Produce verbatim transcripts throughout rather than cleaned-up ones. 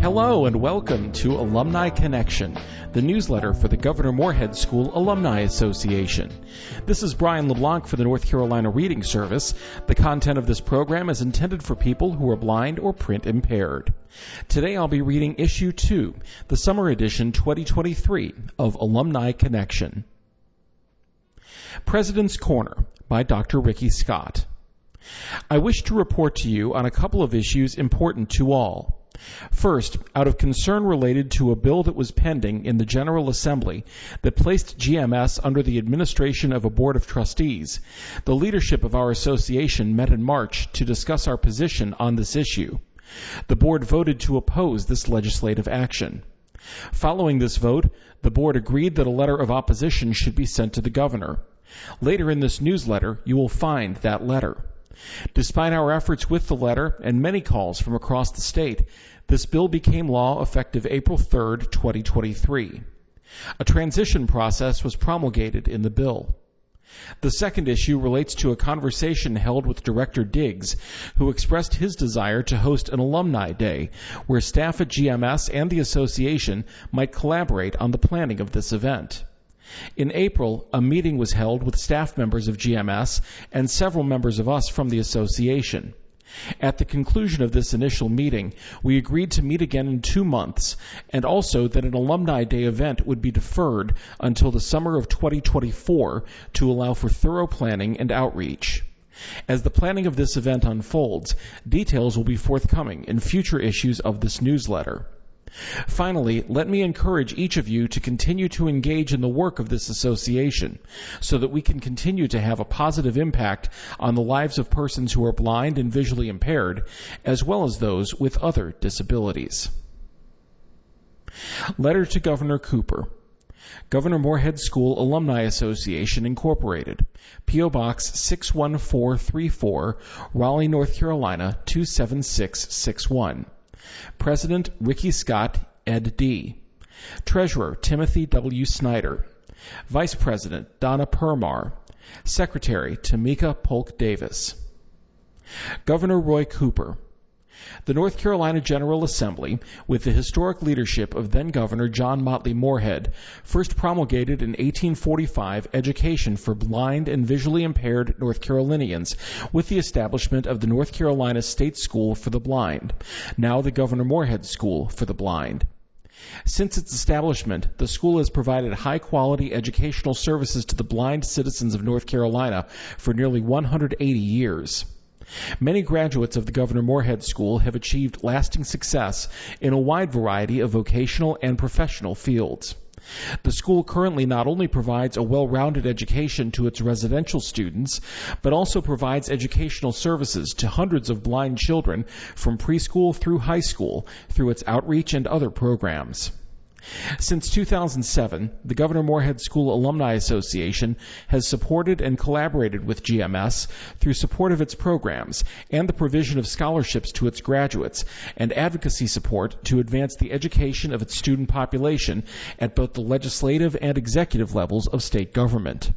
Hello and welcome to Alumni Connection, the newsletter for the Governor Morehead School Alumni Association. This is Brian LeBlanc for the North Carolina Reading Service. The content of this program is intended for people who are blind or print impaired. Today I'll be reading Issue two, the Summer Edition twenty twenty-three of Alumni Connection. President's Corner by Doctor Ricky Scott. I wish to report to you on a couple of issues important to all. First, out of concern related to a bill that was pending in the General Assembly that placed G M S under the administration of a Board of Trustees, the leadership of our association met in March to discuss our position on this issue. The board voted to oppose this legislative action. Following this vote, the board agreed that a letter of opposition should be sent to the governor. Later in this newsletter, you will find that letter. Despite our efforts with the letter and many calls from across the state, this bill became law effective April third, twenty twenty-three. A transition process was promulgated in the bill. The second issue relates to a conversation held with Director Diggs, who expressed his desire to host an Alumni Day, where staff at G M S and the association might collaborate on the planning of this event. In April, a meeting was held with staff members of G M S and several members of us from the association. At the conclusion of this initial meeting, we agreed to meet again in two months, and also that an Alumni Day event would be deferred until the summer of twenty twenty-four to allow for thorough planning and outreach. As the planning of this event unfolds, details will be forthcoming in future issues of this newsletter. Finally, let me encourage each of you to continue to engage in the work of this association so that we can continue to have a positive impact on the lives of persons who are blind and visually impaired, as well as those with other disabilities. Letter to Governor Cooper. Governor Morehead School Alumni Association, Incorporated, P O. Box six one four three four, Raleigh, North Carolina two seven six six one. President Ricky Scott, Ed D. Treasurer Timothy W. Snyder. Vice President Donna Permar. Secretary Tamika Polk Davis. Governor Roy Cooper. The North Carolina General Assembly, with the historic leadership of then-Governor John Motley Morehead, first promulgated in eighteen forty-five education for blind and visually impaired North Carolinians with the establishment of the North Carolina State School for the Blind, now the Governor Morehead School for the Blind. Since its establishment, the school has provided high-quality educational services to the blind citizens of North Carolina for nearly one hundred eighty years. Many graduates of the Governor Morehead School have achieved lasting success in a wide variety of vocational and professional fields. The school currently not only provides a well-rounded education to its residential students, but also provides educational services to hundreds of blind children from preschool through high school through its outreach and other programs. Since two thousand seven, the Governor Morehead School Alumni Association has supported and collaborated with G M S through support of its programs and the provision of scholarships to its graduates and advocacy support to advance the education of its student population at both the legislative and executive levels of state government.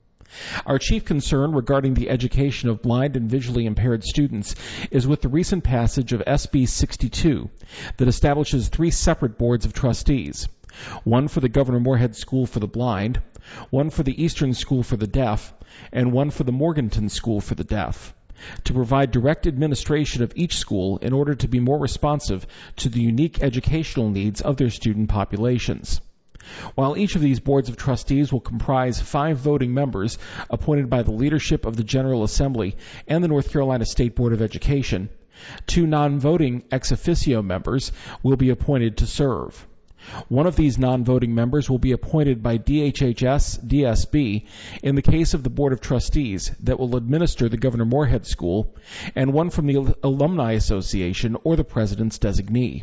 Our chief concern regarding the education of blind and visually impaired students is with the recent passage of S B sixty-two that establishes three separate boards of trustees, one for the Governor Morehead School for the Blind, one for the Eastern School for the Deaf, and one for the Morganton School for the Deaf, to provide direct administration of each school in order to be more responsive to the unique educational needs of their student populations. While each of these boards of trustees will comprise five voting members appointed by the leadership of the General Assembly and the North Carolina State Board of Education, two non-voting ex officio members will be appointed to serve. One of these non-voting members will be appointed by D H H S D S B in the case of the Board of Trustees that will administer the Governor Morehead School, and one from the Alumni Association or the President's designee.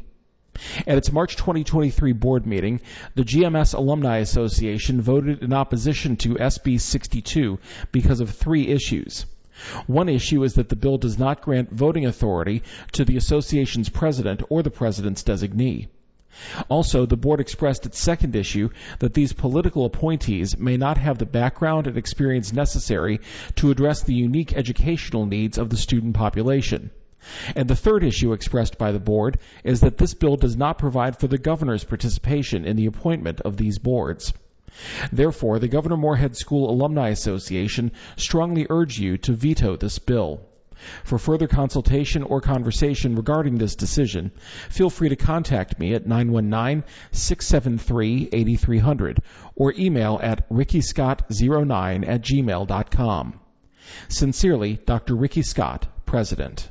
At its March twenty twenty-three board meeting, the G M S Alumni Association voted in opposition to S B sixty-two because of three issues. One issue is that the bill does not grant voting authority to the association's president or the president's designee. Also, the board expressed its second issue that these political appointees may not have the background and experience necessary to address the unique educational needs of the student population. And the third issue expressed by the board is that this bill does not provide for the governor's participation in the appointment of these boards. Therefore, the Governor Moorhead School Alumni Association strongly urge you to veto this bill. For further consultation or conversation regarding this decision, feel free to contact me at nine one nine, six seven three, eight three zero zero or email at ricky scott zero nine at gmail dot com. Sincerely, Doctor Ricky Scott, President.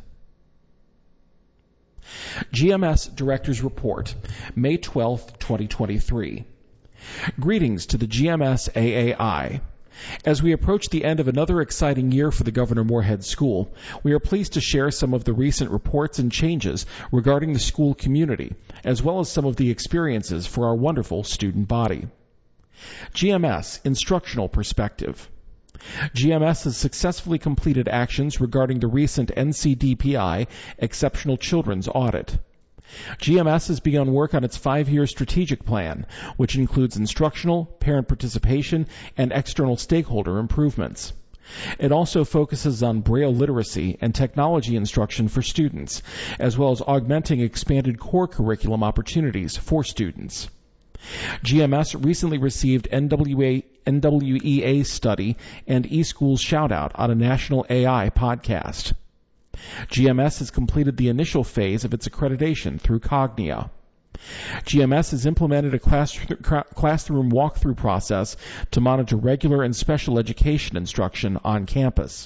G M S Director's Report, May twelfth, twenty twenty-three. Greetings to the G M S A A I. As we approach the end of another exciting year for the Governor Moorhead School, we are pleased to share some of the recent reports and changes regarding the school community, as well as some of the experiences for our wonderful student body. G M S Instructional Perspective. G M S has successfully completed actions regarding the recent N C D P I Exceptional Children's Audit. G M S has begun work on its five-year strategic plan, which includes instructional, parent participation, and external stakeholder improvements. It also focuses on Braille literacy and technology instruction for students, as well as augmenting expanded core curriculum opportunities for students. G M S recently received N W A, N W E A study and eSchool's shoutout on a national A I podcast. G M S has completed the initial phase of its accreditation through Cognia. G M S has implemented a class, classroom walkthrough process to monitor regular and special education instruction on campus.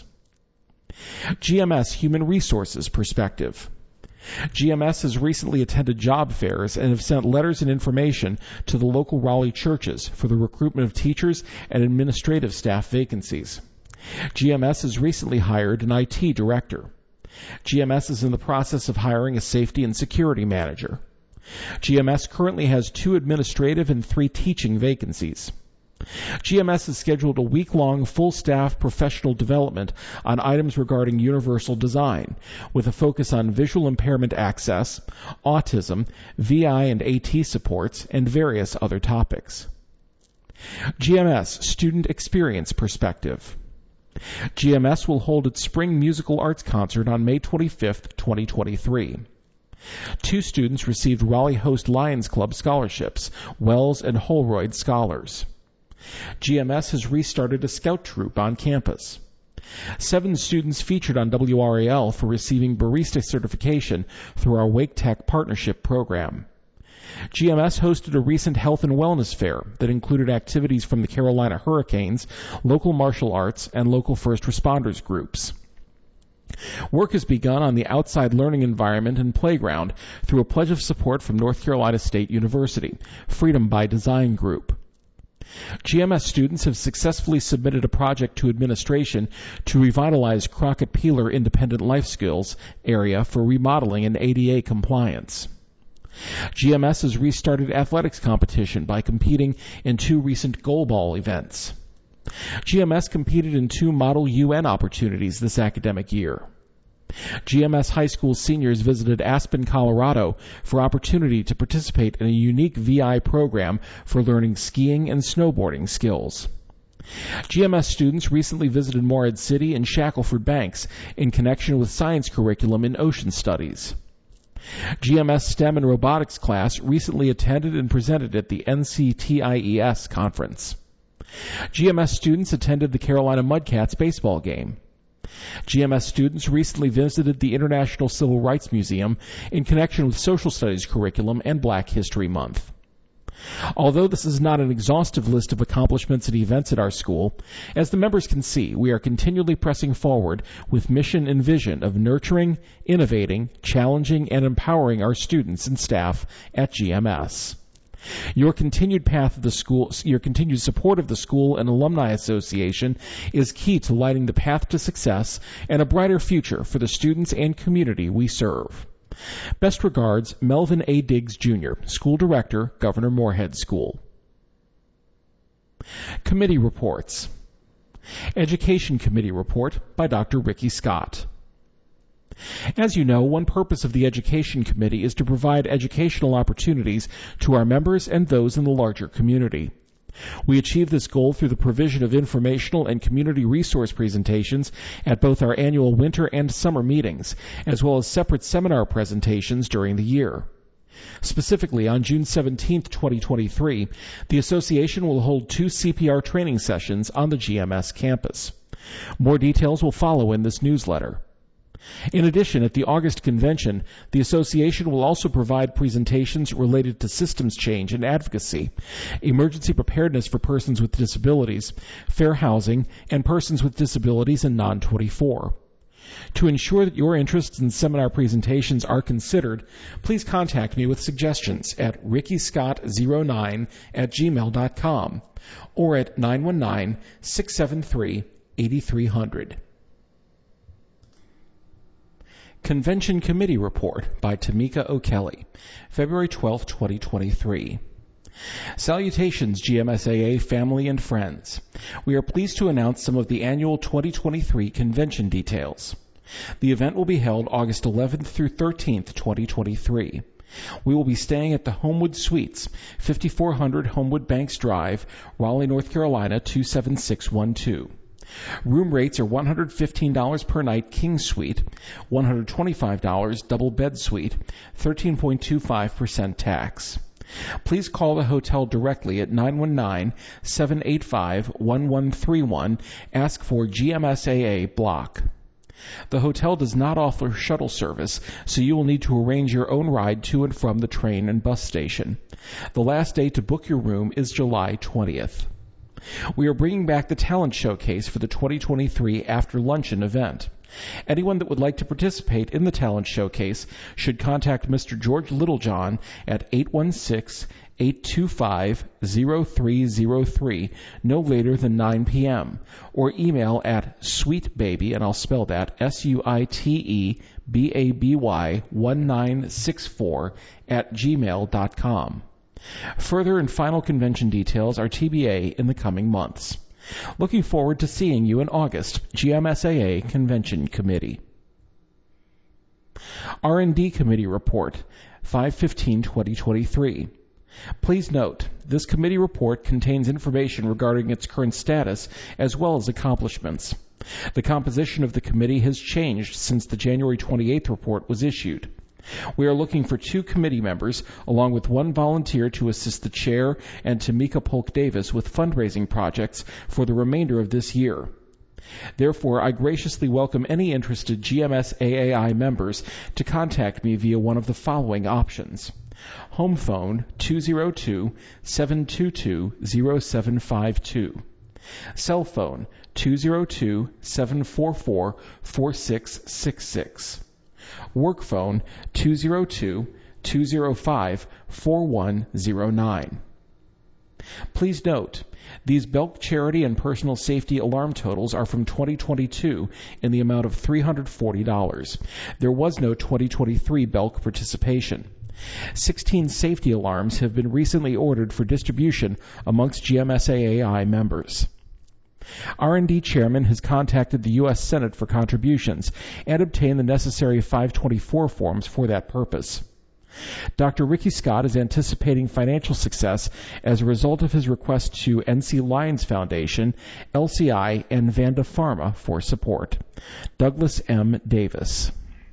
G M S Human Resources Perspective. G M S has recently attended job fairs and have sent letters and information to the local Raleigh churches for the recruitment of teachers and administrative staff vacancies. G M S has recently hired an I T director. G M S is in the process of hiring a safety and security manager. G M S currently has two administrative and three teaching vacancies. G M S has scheduled a week-long full-staff professional development on items regarding universal design, with a focus on visual impairment access, autism, V I and A T supports, and various other topics. G M S Student Experience Perspective. G M S will hold its Spring Musical Arts Concert on May twenty-fifth, twenty twenty-three. Two students received Raleigh Host Lions Club scholarships, Wells and Holroyd Scholars. G M S has restarted a scout troop on campus. Seven students featured on W R A L for receiving barista certification through our Wake Tech Partnership Program. G M S hosted a recent health and wellness fair that included activities from the Carolina Hurricanes, local martial arts, and local first responders groups. Work has begun on the outside learning environment and playground through a pledge of support from North Carolina State University, Freedom by Design Group. G M S students have successfully submitted a project to administration to revitalize Crockett Peeler Independent Life Skills area for remodeling and A D A compliance. G M S has restarted athletics competition by competing in two recent goalball events. G M S competed in two Model U N opportunities this academic year. G M S high school seniors visited Aspen, Colorado for opportunity to participate in a unique V I program for learning skiing and snowboarding skills. G M S students recently visited Morehead City and Shackelford Banks in connection with science curriculum in ocean studies. G M S STEM and Robotics class recently attended and presented at the N C T I E S conference. G M S students attended the Carolina Mudcats baseball game. G M S students recently visited the International Civil Rights Museum in connection with Social Studies curriculum and Black History Month. Although this is not an exhaustive list of accomplishments and events at our school, as the members can see, we are continually pressing forward with mission and vision of nurturing, innovating, challenging, and empowering our students and staff at G M S. Your continued path of the school, your continued support of the school and alumni association is key to lighting the path to success and a brighter future for the students and community we serve. Best regards, Melvin A. Diggs, Junior, School Director, Governor Moorhead School. Committee Reports. Education Committee Report by Doctor Ricky Scott. As you know, one purpose of the Education Committee is to provide educational opportunities to our members and those in the larger community. We achieve this goal through the provision of informational and community resource presentations at both our annual winter and summer meetings, as well as separate seminar presentations during the year. Specifically, on June seventeenth, twenty twenty-three, the association will hold two C P R training sessions on the G M S campus. More details will follow in this newsletter. In addition, at the August convention, the association will also provide presentations related to systems change and advocacy, emergency preparedness for persons with disabilities, fair housing, and persons with disabilities in non twenty-four. To ensure that your interests in seminar presentations are considered, please contact me with suggestions at ricky scott zero nine at gmail dot com or at nine one nine, six seven three, eight three zero zero. Convention Committee Report by Tamika O'Kelly, February twelfth, twenty twenty-three. Salutations, G M S A A family and friends. We are pleased to announce some of the annual twenty twenty-three convention details. The event will be held August eleventh through thirteenth, twenty twenty-three. We will be staying at the Homewood Suites, fifty-four hundred Homewood Banks Drive, Raleigh, North Carolina, two seven six one two. Room rates are one hundred fifteen dollars per night King Suite, one hundred twenty-five dollars Double Bed Suite, thirteen point two five percent tax. Please call the hotel directly at nine one nine, seven eight five, one one three one. Ask for G M S A A Block. The hotel does not offer shuttle service, so you will need to arrange your own ride to and from the train and bus station. The last day to book your room is July twentieth. We are bringing back the talent showcase for the twenty twenty-three after luncheon event. Anyone that would like to participate in the talent showcase should contact Mister George Littlejohn at eight one six, eight two five, zero three zero three no later than nine p.m. or email at sweetbaby, and I'll spell that S U I T E B A B Y one nine six four at gmail dot com. Further and final convention details are T B A in the coming months. Looking forward to seeing you in August, G M S A A Convention Committee. R and D Committee Report, five fifteen twenty twenty-three. Please note, this committee report contains information regarding its current status as well as accomplishments. The composition of the committee has changed since the January twenty-eighth report was issued. We are looking for two committee members, along with one volunteer to assist the chair and Tamika Polk Davis with fundraising projects for the remainder of this year. Therefore, I graciously welcome any interested G M S A A I members to contact me via one of the following options. Home phone two oh two, seven two two, oh seven five two. Cell phone two oh two, seven four four, four six six six. Work phone two oh two, two oh five, four one oh nine. Please note, these Belk charity and personal safety alarm totals are from twenty twenty-two in the amount of three hundred forty dollars. There was no twenty twenty-three Belk participation. sixteen safety alarms have been recently ordered for distribution amongst G M S A A I members. R and D Chairman has contacted the U S Senate for contributions and obtained the necessary five twenty-four forms for that purpose. Doctor Ricky Scott is anticipating financial success as a result of his request to N C Lions Foundation, L C I, and Vanda Pharma for support. Douglas M. Davis.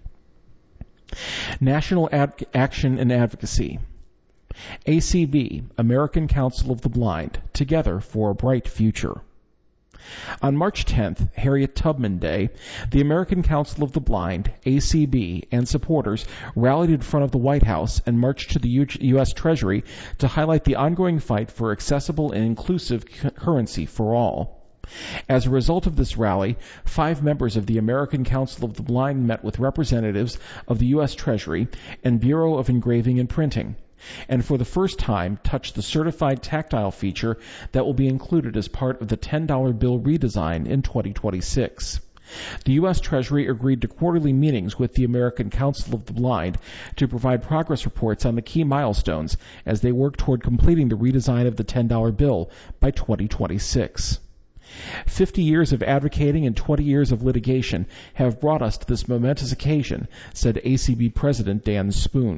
National Ad- Action and Advocacy. A C B, American Council of the Blind, Together for a Bright Future. On March tenth, Harriet Tubman Day, the American Council of the Blind, A C B, and supporters rallied in front of the White House and marched to the U S Treasury to highlight the ongoing fight for accessible and inclusive currency for all. As a result of this rally, five members of the American Council of the Blind met with representatives of the U S Treasury and Bureau of Engraving and Printing, and for the first time touched the certified tactile feature that will be included as part of the ten dollar bill redesign in twenty twenty-six. The U S Treasury agreed to quarterly meetings with the American Council of the Blind to provide progress reports on the key milestones as they work toward completing the redesign of the ten dollar bill by twenty twenty-six. Fifty years of advocating and twenty years of litigation have brought us to this momentous occasion, said A C B President Dan Spoon.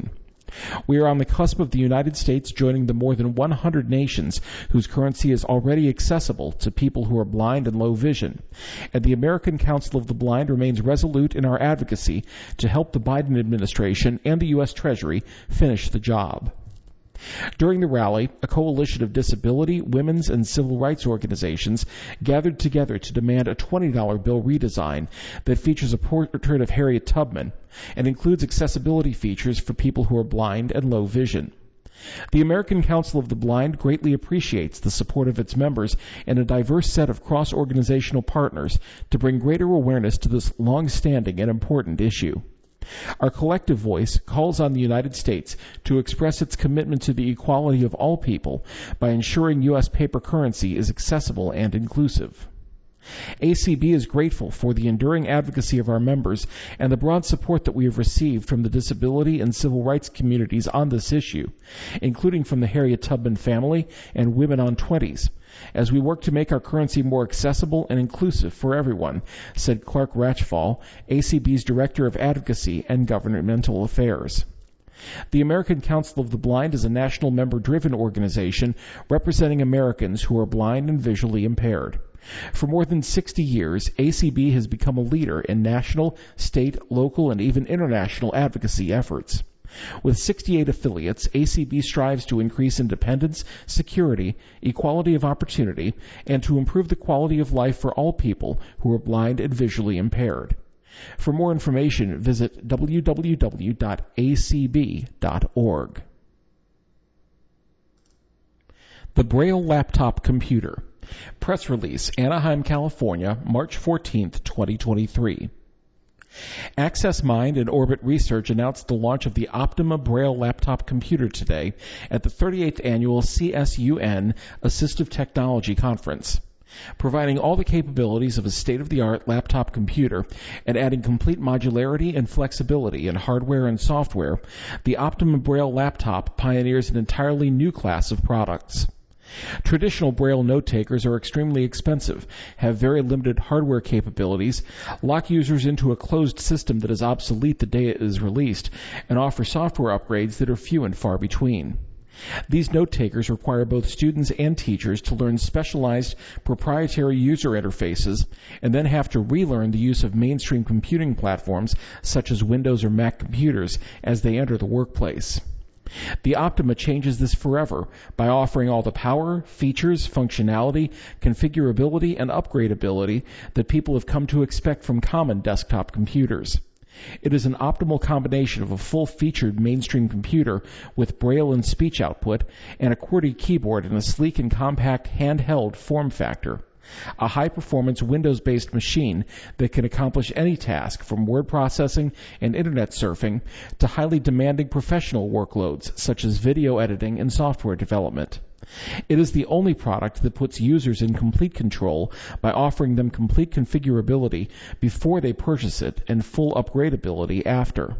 We are on the cusp of the United States joining the more than one hundred nations whose currency is already accessible to people who are blind and low vision. And the American Council of the Blind remains resolute in our advocacy to help the Biden administration and the U S Treasury finish the job. During the rally, a coalition of disability, women's, and civil rights organizations gathered together to demand a twenty dollar bill redesign that features a portrait of Harriet Tubman and includes accessibility features for people who are blind and low vision. The American Council of the Blind greatly appreciates the support of its members and a diverse set of cross-organizational partners to bring greater awareness to this long-standing and important issue. Our collective voice calls on the United States to express its commitment to the equality of all people by ensuring U S paper currency is accessible and inclusive. A C B is grateful for the enduring advocacy of our members and the broad support that we have received from the disability and civil rights communities on this issue, including from the Harriet Tubman family and Women on twenties, as we work to make our currency more accessible and inclusive for everyone, said Clark Ratchfall, A C B's Director of Advocacy and Governmental Affairs. The American Council of the Blind is a national member-driven organization representing Americans who are blind and visually impaired. For more than sixty years, A C B has become a leader in national, state, local, and even international advocacy efforts. With sixty-eight affiliates, A C B strives to increase independence, security, equality of opportunity, and to improve the quality of life for all people who are blind and visually impaired. For more information, visit w w w dot a c b dot org. The Braille Laptop Computer. Press release, Anaheim, California, March fourteenth, twenty twenty-three. Access Mind and Orbit Research announced the launch of the Optima Braille Laptop Computer today at the thirty-eighth Annual C S U N Assistive Technology Conference. Providing all the capabilities of a state-of-the-art laptop computer and adding complete modularity and flexibility in hardware and software, the Optima Braille laptop pioneers an entirely new class of products. Traditional Braille note takers are extremely expensive, have very limited hardware capabilities, lock users into a closed system that is obsolete the day it is released, and offer software upgrades that are few and far between. These note takers require both students and teachers to learn specialized proprietary user interfaces and then have to relearn the use of mainstream computing platforms such as Windows or Mac computers as they enter the workplace. The Optima changes this forever by offering all the power, features, functionality, configurability, and upgradability that people have come to expect from common desktop computers. It is an optimal combination of a full-featured mainstream computer with Braille and speech output and a QWERTY keyboard in a sleek and compact handheld form factor. A high-performance Windows-based machine that can accomplish any task from word processing and internet surfing to highly demanding professional workloads such as video editing and software development. It is the only product that puts users in complete control by offering them complete configurability before they purchase it and full upgradability after.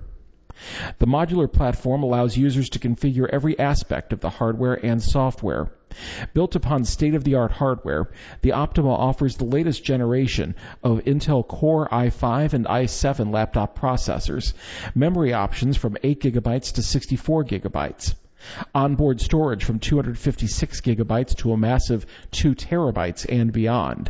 The modular platform allows users to configure every aspect of the hardware and software. Built upon state-of-the-art hardware, the Optima offers the latest generation of Intel Core i five and i seven laptop processors, memory options from eight gigabytes to sixty-four gigabytes, onboard storage from two hundred fifty-six gigabytes to a massive two terabytes and beyond.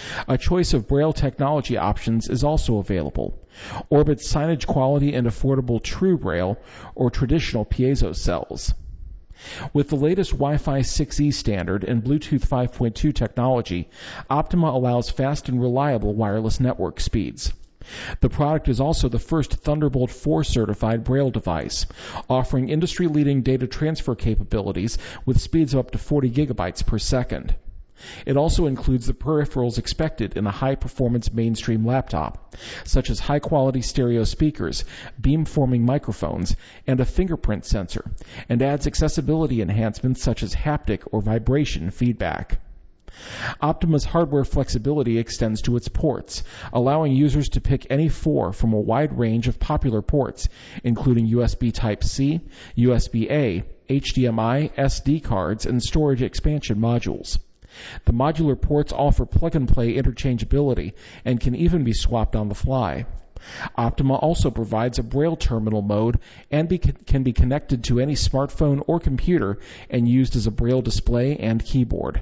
A choice of Braille technology options is also available. Orbit signage quality and affordable True Braille or traditional piezo cells. With the latest Wi-Fi six E standard and Bluetooth five point two technology, Optima allows fast and reliable wireless network speeds. The product is also the first Thunderbolt four certified Braille device, offering industry-leading data transfer capabilities with speeds of up to forty gigabytes per second. It also includes the peripherals expected in a high-performance mainstream laptop, such as high-quality stereo speakers, beam-forming microphones, and a fingerprint sensor, and adds accessibility enhancements such as haptic or vibration feedback. Optima's hardware flexibility extends to its ports, allowing users to pick any four from a wide range of popular ports, including U S B Type-C, U S B A, H D M I, S D cards, and storage expansion modules. The modular ports offer plug-and-play interchangeability and can even be swapped on the fly. Optima also provides a Braille terminal mode and be, can be connected to any smartphone or computer and used as a Braille display and keyboard.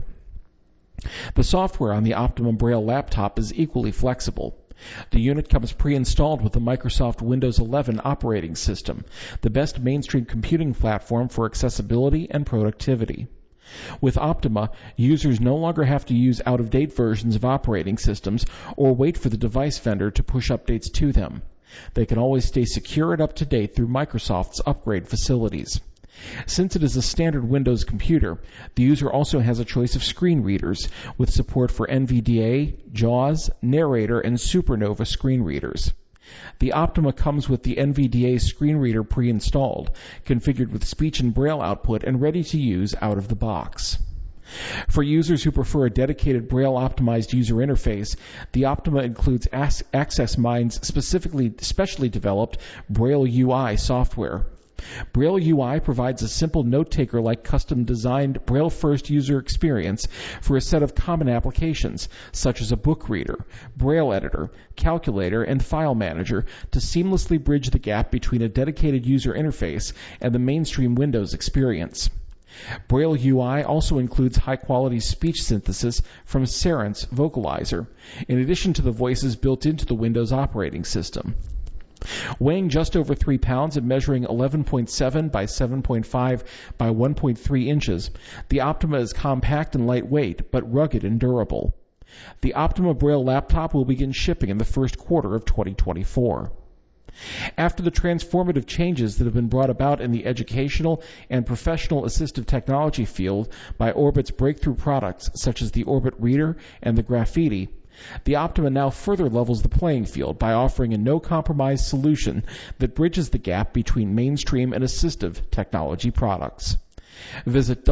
The software on the Optima Braille laptop is equally flexible. The unit comes pre-installed with the Microsoft Windows eleven operating system, the best mainstream computing platform for accessibility and productivity. With Optima, users no longer have to use out-of-date versions of operating systems or wait for the device vendor to push updates to them. They can always stay secure and up to date through Microsoft's upgrade facilities. Since it is a standard Windows computer, the user also has a choice of screen readers with support for N V D A, JAWS, Narrator, and Supernova screen readers. The Optima comes with the N V D A screen reader pre-installed, configured with speech and Braille output and ready to use out of the box. For users who prefer a dedicated Braille-optimized user interface, the Optima includes AccessMind's specifically specially developed Braille U I software. Braille U I provides a simple note-taker-like custom-designed Braille-first user experience for a set of common applications, such as a book reader, Braille editor, calculator, and file manager, to seamlessly bridge the gap between a dedicated user interface and the mainstream Windows experience. Braille U I also includes high-quality speech synthesis from Cerence Vocalizer, in addition to the voices built into the Windows operating system. Weighing just over three pounds and measuring eleven point seven by seven point five by one point three inches, the Optima is compact and lightweight, but rugged and durable. The Optima Braille laptop will begin shipping in the first quarter of twenty twenty-four. After the transformative changes that have been brought about in the educational and professional assistive technology field by Orbit's breakthrough products such as the Orbit Reader and the Graffiti, the Optima now further levels the playing field by offering a no-compromise solution that bridges the gap between mainstream and assistive technology products. Visit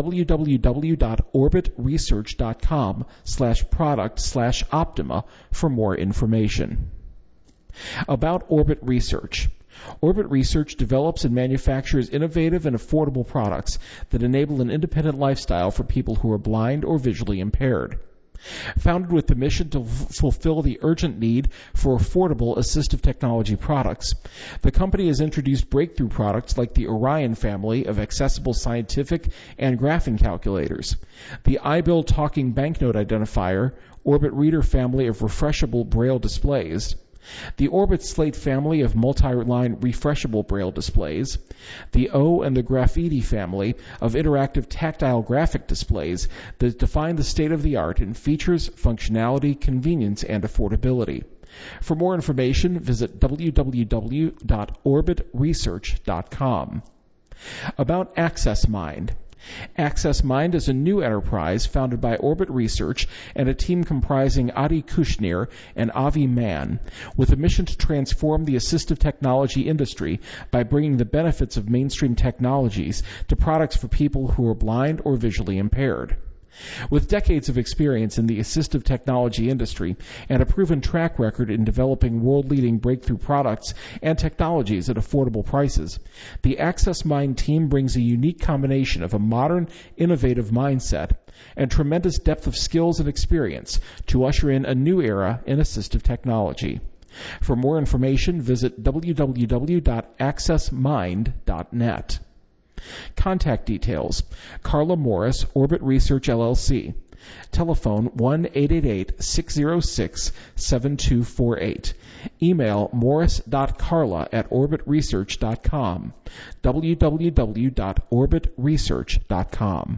www.orbitresearch.com slash product slash Optima for more information. About Orbit Research. Orbit Research develops and manufactures innovative and affordable products that enable an independent lifestyle for people who are blind or visually impaired. Founded with the mission to f- fulfill the urgent need for affordable assistive technology products, the company has introduced breakthrough products like the Orion family of accessible scientific and graphing calculators, the iBill talking banknote identifier, Orbit Reader family of refreshable Braille displays, the Orbit Slate family of multi-line refreshable Braille displays, the O and the Graffiti family of interactive tactile graphic displays that define the state-of-the-art in features, functionality, convenience, and affordability. For more information, visit w w w dot orbit research dot com. About AccessMind. AccessMind is a new enterprise founded by Orbit Research and a team comprising Adi Kushnir and Avi Mann, with a mission to transform the assistive technology industry by bringing the benefits of mainstream technologies to products for people who are blind or visually impaired. With decades of experience in the assistive technology industry and a proven track record in developing world-leading breakthrough products and technologies at affordable prices, the AccessMind team brings a unique combination of a modern, innovative mindset and tremendous depth of skills and experience to usher in a new era in assistive technology. For more information, visit w w w dot access mind dot net. Contact details: Carla Morris, Orbit Research L L C. Telephone one eight eight eight, six zero six, seven two four eight. Email morris dot carla at orbit research dot com. w w w dot orbit research dot com.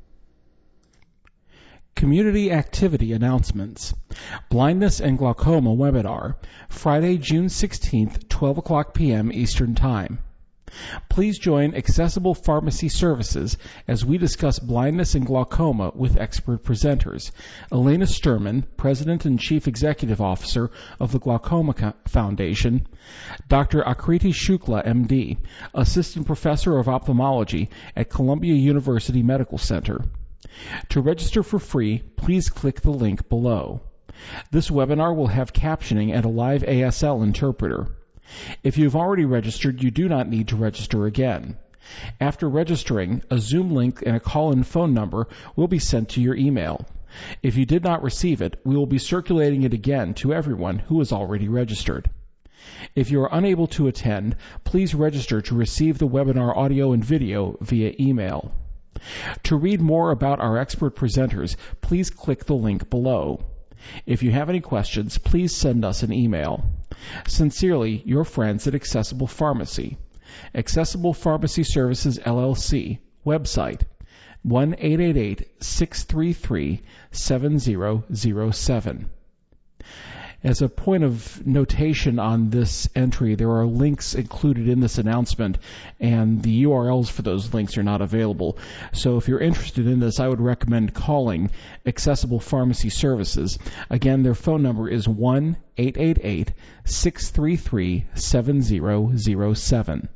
Community activity announcements. Blindness and Glaucoma webinar, Friday, June sixteenth, twelve o'clock p.m. Eastern Time. Please join Accessible Pharmacy Services as we discuss blindness and glaucoma with expert presenters. Elena Sturman, President and Chief Executive Officer of the Glaucoma Foundation, Doctor Akriti Shukla, M D, Assistant Professor of Ophthalmology at Columbia University Medical Center. To register for free, please click the link below. This webinar will have captioning and a live A S L interpreter. If you've already registered, you do not need to register again. After registering, a Zoom link and a call-in phone number will be sent to your email. If you did not receive it, we will be circulating it again to everyone who is already registered. If you are unable to attend, please register to receive the webinar audio and video via email. To read more about our expert presenters, please click the link below. If you have any questions, please send us an email. Sincerely, your friends at Accessible Pharmacy. Accessible Pharmacy Services, L L C. Website, one eight eight eight, six three three, seven zero zero seven. As a point of notation on this entry, there are links included in this announcement, and the U R Ls for those links are not available. So if you're interested in this, I would recommend calling Accessible Pharmacy Services. Again, their phone number is one eight eight eight, six three three, seven zero zero seven.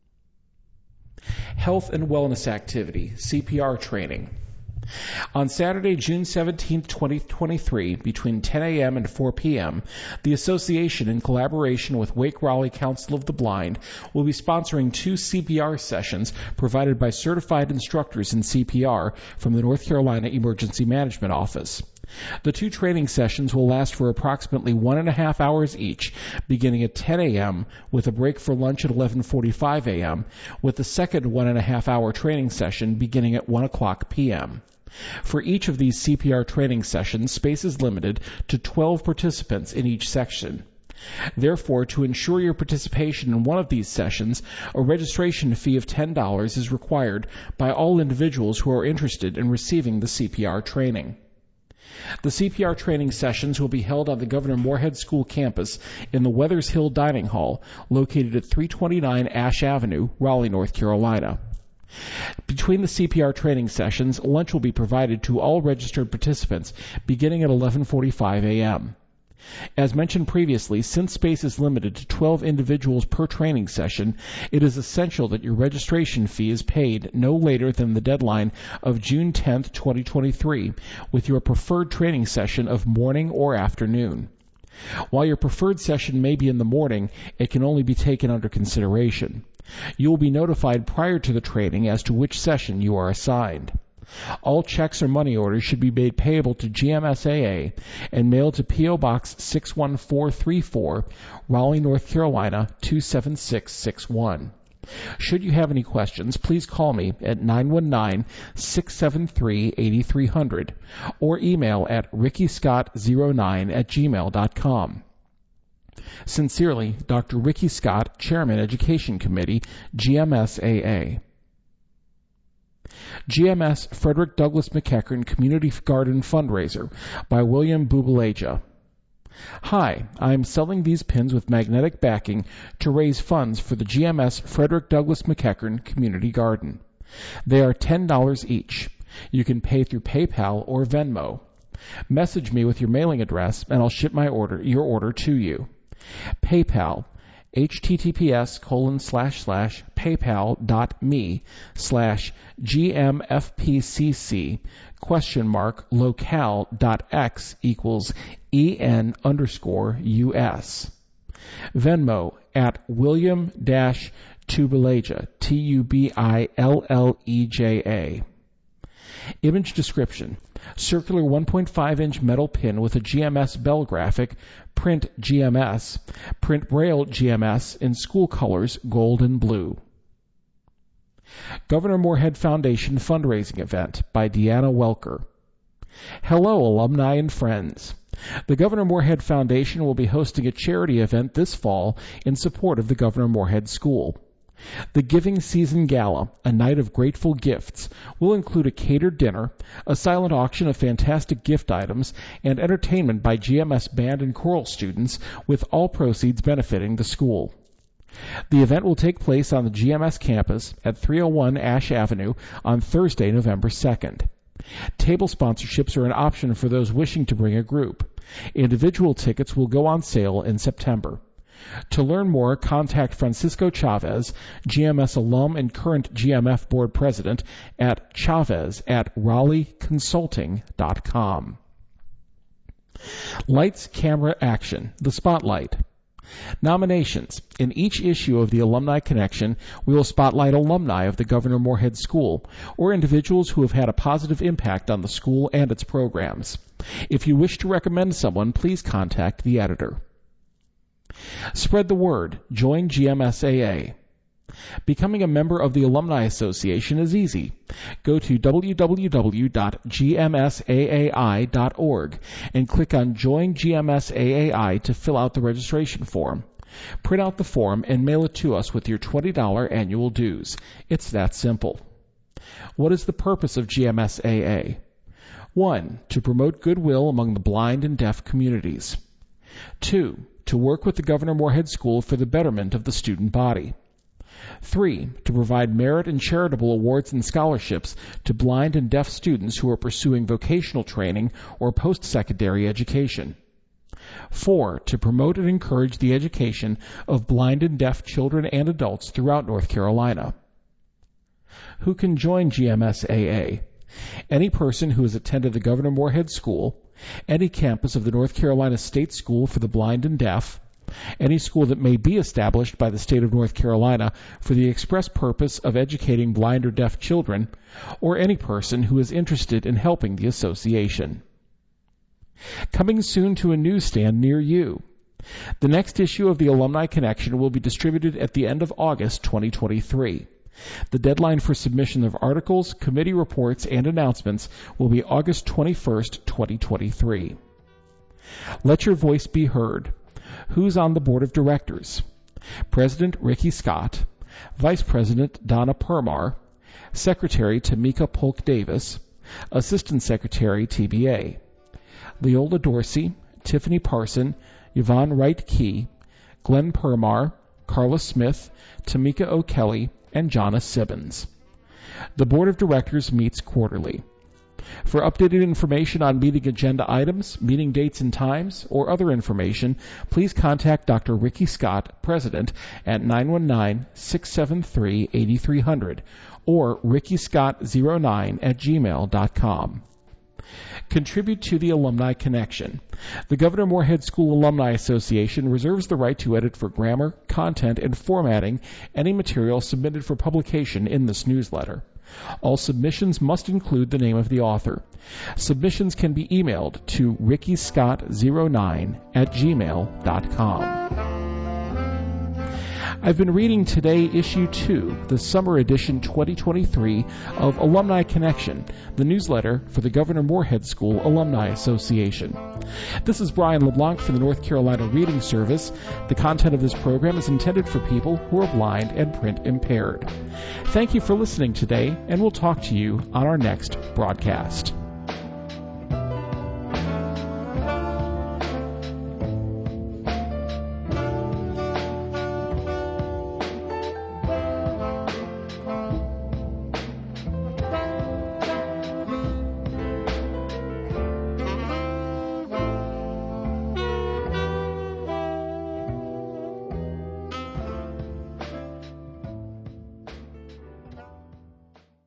Health and Wellness Activity, C P R Training. On Saturday, June seventeenth, twenty twenty-three, between ten a.m. and four p.m., the association, in collaboration with Wake Raleigh Council of the Blind, will be sponsoring two C P R sessions provided by certified instructors in C P R from the North Carolina Emergency Management Office. The two training sessions will last for approximately one and a half hours each, beginning at ten a.m. with a break for lunch at eleven forty-five a.m., with the second one and a half hour training session beginning at one o'clock p.m. For each of these C P R training sessions, space is limited to twelve participants in each section. Therefore, to ensure your participation in one of these sessions, a registration fee of ten dollars is required by all individuals who are interested in receiving the C P R training. The C P R training sessions will be held on the Governor Moorhead School campus in the Weathers Hill Dining Hall, located at three twenty-nine Ash Avenue, Raleigh, North Carolina. Between the C P R training sessions, lunch will be provided to all registered participants beginning at eleven forty-five a.m. As mentioned previously, since space is limited to twelve individuals per training session, it is essential that your registration fee is paid no later than the deadline of June tenth, twenty twenty-three, with your preferred training session of morning or afternoon. While your preferred session may be in the morning, it can only be taken under consideration. You will be notified prior to the training as to which session you are assigned. All checks or money orders should be made payable to G M S A A and mailed to P O. Box six one four three four, Raleigh, North Carolina two seven six six one. Should you have any questions, please call me at nine one nine, six seven three, eight three zero zero or email at ricky scott zero nine at gmail dot com. Sincerely, Doctor Ricky Scott, Chairman, Education Committee, G M S A A. G M S Frederick Douglass McEachern Community Garden Fundraiser by William Bubalaja. Hi, I am selling these pins with magnetic backing to raise funds for the G M S Frederick Douglass McEachern Community Garden. They are ten dollars each. You can pay through PayPal or Venmo. Message me with your mailing address and I'll ship my order, your order to you. PayPal, https colon slash slash paypal.me slash gmfpcc question mark locale dot x equals en underscore us. Venmo at William dash Tubaleja, T U B I L L E J A. Image description: circular one point five inch metal pin with a G M S bell graphic, print G M S, print braille G M S in school colors gold and blue. Governor Moorhead Foundation fundraising event by Deanna Welker. Hello, alumni and friends. The Governor Moorhead Foundation will be hosting a charity event this fall in support of the Governor Moorhead School. The Giving Season Gala, a night of grateful gifts, will include a catered dinner, a silent auction of fantastic gift items, and entertainment by G M S band and choral students, with all proceeds benefiting the school. The event will take place on the G M S campus at three oh one Ash Avenue on Thursday, November second. Table sponsorships are an option for those wishing to bring a group. Individual tickets will go on sale in September. To learn more, contact Francisco Chavez, G M S alum and current G M F board president, at chavez at raleigh consulting dot com. Lights, Camera, Action, the Spotlight. Nominations. In each issue of the Alumni Connection, we will spotlight alumni of the Governor Moorhead School, or individuals who have had a positive impact on the school and its programs. If you wish to recommend someone, please contact the editor. Spread the word. Join G M S A A. Becoming a member of the Alumni Association is easy. Go to w w w dot g m s a a i dot org and click on Join G M S A A I to fill out the registration form. Print out the form and mail it to us with your twenty dollars annual dues. It's that simple. What is the purpose of G M S A A? One. To promote goodwill among the blind and deaf communities. Two. To work with the Governor Moorhead School for the betterment of the student body. Three. To provide merit and charitable awards and scholarships to blind and deaf students who are pursuing vocational training or post-secondary education. Four. To promote and encourage the education of blind and deaf children and adults throughout North Carolina. Who can join G M S A A? Any person who has attended the Governor Moorhead School, any campus of the North Carolina State School for the Blind and Deaf, any school that may be established by the state of North Carolina for the express purpose of educating blind or deaf children, or any person who is interested in helping the association. Coming soon to a newsstand near you. The next issue of the Alumni Connection will be distributed at the end of August twenty twenty-three. The deadline for submission of articles, committee reports, and announcements will be August twenty-first, twenty twenty-three. Let your voice be heard. Who's on the board of directors? President Ricky Scott, Vice President Donna Permar, Secretary Tamika Polk Davis, Assistant Secretary T B A, Leola Dorsey, Tiffany Parson, Yvonne Wright Key, Glenn Permar, Carla Smith, Tamika O'Kelly, and Jonna Sibbons. The Board of Directors meets quarterly. For updated information on meeting agenda items, meeting dates and times, or other information, please contact Doctor Ricky Scott, President, at nine one nine, six seven three, eight three zero zero or ricky scott zero nine at gmail dot com. Contribute to the Alumni Connection. The Governor Moorhead School Alumni Association reserves the right to edit for grammar, content, and formatting any material submitted for publication in this newsletter. All submissions must include the name of the author. Submissions can be emailed to ricky scott zero nine at gmail dot com. I've been reading today issue two, the summer edition twenty twenty-three of Alumni Connection, the newsletter for the Governor Moorhead School Alumni Association. This is Brian LeBlanc for the North Carolina Reading Service. The content of this program is intended for people who are blind and print impaired. Thank you for listening today, and we'll talk to you on our next broadcast.